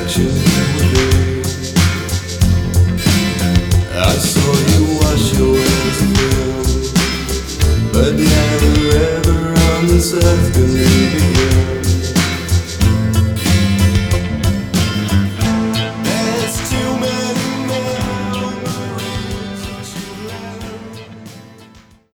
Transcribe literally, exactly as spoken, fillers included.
affection with me. I saw you wash your hands of him, but never ever on this earth can we begin.